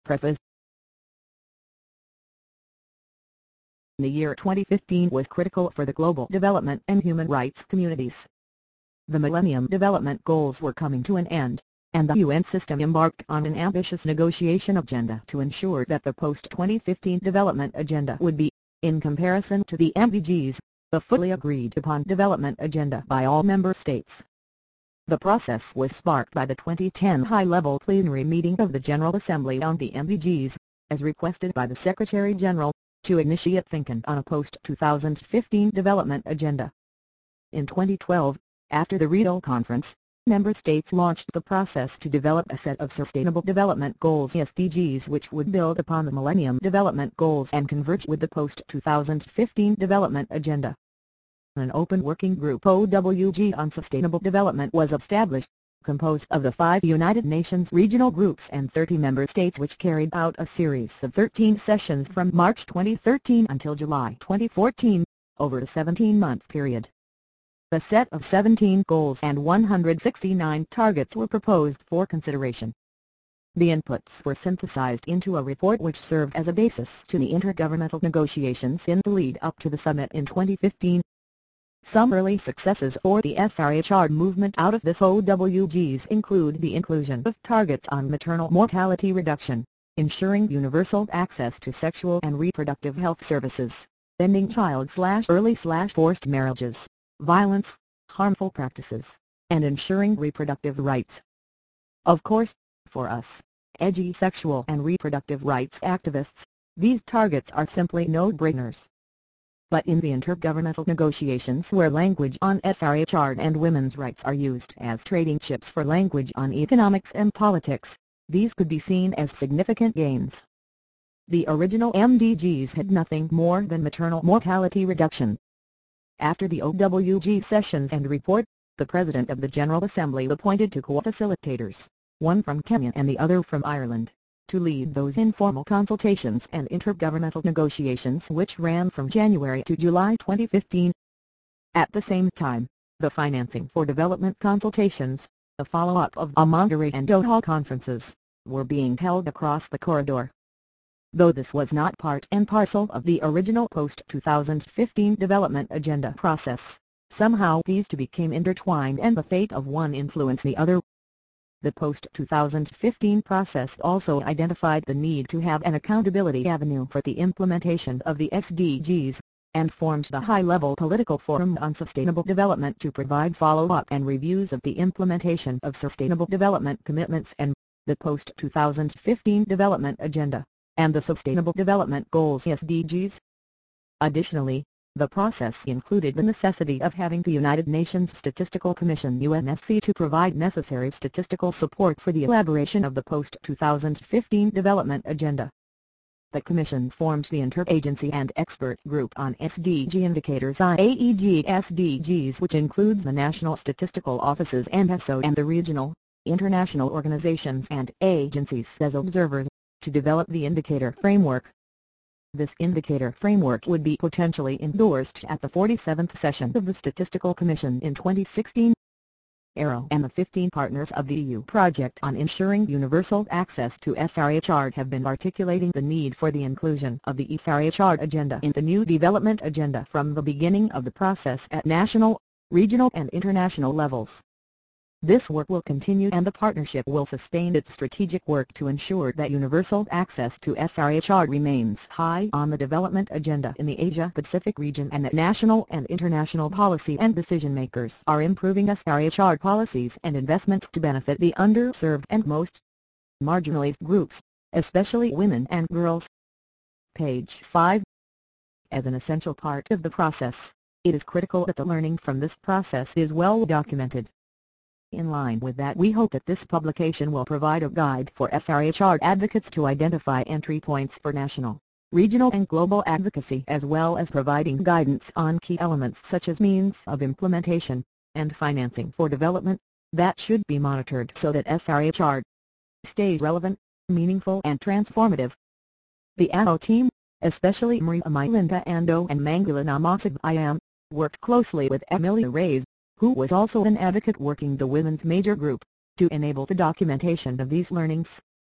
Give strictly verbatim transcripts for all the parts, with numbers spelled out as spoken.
Preface. The year twenty fifteen was critical for the global development and human rights communities. The Millennium Development Goals were coming to an end, and the U N system embarked on an ambitious negotiation agenda to ensure that the post twenty fifteen development agenda would be, in comparison to the M D Gs, a fully agreed upon development agenda by all member states. The process was sparked by the twenty ten high-level plenary meeting of the General Assembly on the M D Gs, as requested by the Secretary-General, to initiate thinking on a post two thousand fifteen development agenda. In twenty twelve, after the Rio Conference, member states launched the process to develop a set of Sustainable Development Goals S D Gs which would build upon the Millennium Development Goals and converge with the post two thousand fifteen development agenda. An open working group O W G on sustainable development was established, composed of the five United Nations regional groups and thirty member states, which carried out a series of thirteen sessions from March twenty thirteen until July twenty fourteen, over a seventeen-month period. A set of seventeen goals and one hundred sixty-nine targets were proposed for consideration. The inputs were synthesized into a report which served as a basis to the intergovernmental negotiations in the lead-up to the summit in twenty fifteen. Some early successes for the S R H R movement out of this O W Gs include the inclusion of targets on maternal mortality reduction, ensuring universal access to sexual and reproductive health services, ending child-early-forced marriages, violence, harmful practices, and ensuring reproductive rights. Of course, for us, edgy sexual and reproductive rights activists, these targets are simply no-brainers. But in the intergovernmental negotiations where language on S R H R and women's rights are used as trading chips for language on economics and politics, these could be seen as significant gains. The original M D Gs had nothing more than maternal mortality reduction. After the O W G sessions and report, the President of the General Assembly appointed two co-facilitators, one from Kenya and the other from Ireland, to lead those informal consultations and intergovernmental negotiations which ran from January to July twenty fifteen. At the same time, the Financing for Development consultations, a follow-up of the Monterrey and Doha conferences, were being held across the corridor. Though this was not part and parcel of the original post two thousand fifteen development agenda process, somehow these two became intertwined and the fate of one influenced the other. The post two thousand fifteen process also identified the need to have an accountability avenue for the implementation of the S D Gs, and formed the High-Level Political Forum on Sustainable Development to provide follow-up and reviews of the implementation of sustainable development commitments and the post two thousand fifteen development agenda, and the Sustainable Development Goals S D Gs. Additionally, the process included the necessity of having the United Nations Statistical Commission U N S C to provide necessary statistical support for the elaboration of the post two thousand fifteen development agenda. The Commission formed the Interagency and Expert Group on S D G Indicators I A E G S D Gs, which includes the national statistical offices and S O and the regional, international organizations and agencies as observers, to develop the indicator framework. This indicator framework would be potentially endorsed at the forty-seventh session of the Statistical Commission in twenty sixteen. A R O and the fifteen partners of the E U project on ensuring universal access to S R H R have been articulating the need for the inclusion of the S R H R agenda in the new development agenda from the beginning of the process at national, regional and international levels. This work will continue and the partnership will sustain its strategic work to ensure that universal access to S R H R remains high on the development agenda in the Asia-Pacific region, and that national and international policy and decision-makers are improving S R H R policies and investments to benefit the underserved and most marginalized groups, especially women and girls. Page five. As an essential part of the process, it is critical that the learning from this process is well documented. In line with that, we hope that this publication will provide a guide for S R H R advocates to identify entry points for national, regional and global advocacy, as well as providing guidance on key elements such as means of implementation, and financing for development, that should be monitored so that S R H R stays relevant, meaningful and transformative. The A O team, especially Maria Mylinda Ando and Mangala Namasig Iam, worked closely with Emilia Reyes, who was also an advocate working the Women's Major Group, to enable the documentation of these learnings.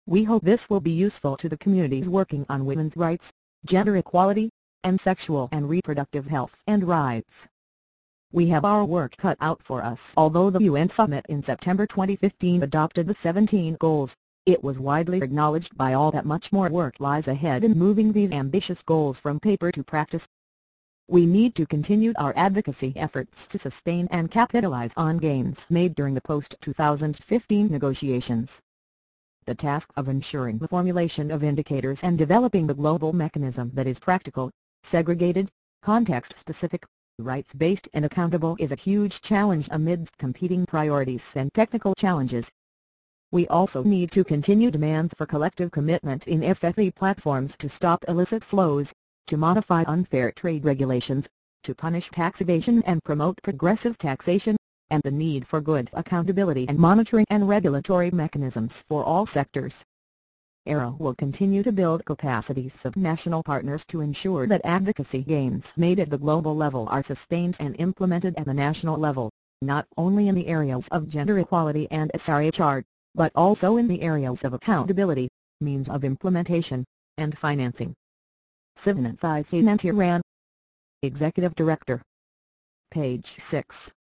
We hope this will be useful to the communities working on women's rights, gender equality, and sexual and reproductive health and rights. We have our work cut out for us. Although the U N Summit in September twenty fifteen adopted the seventeen goals, it was widely acknowledged by all that much more work lies ahead in moving these ambitious goals from paper to practice. We need to continue our advocacy efforts to sustain and capitalize on gains made during the post two thousand fifteen negotiations. The task of ensuring the formulation of indicators and developing the global mechanism that is practical, segregated, context-specific, rights-based and accountable is a huge challenge amidst competing priorities and technical challenges. We also need to continue demands for collective commitment in F F E platforms to stop illicit flows, to modify unfair trade regulations, to punish tax evasion and promote progressive taxation, and the need for good accountability and monitoring and regulatory mechanisms for all sectors. ARROW will continue to build capacities of national partners to ensure that advocacy gains made at the global level are sustained and implemented at the national level, not only in the areas of gender equality and S R H R, but also in the areas of accountability, means of implementation, and financing. Sivan Faithy Nantiran, Executive Director. Page six.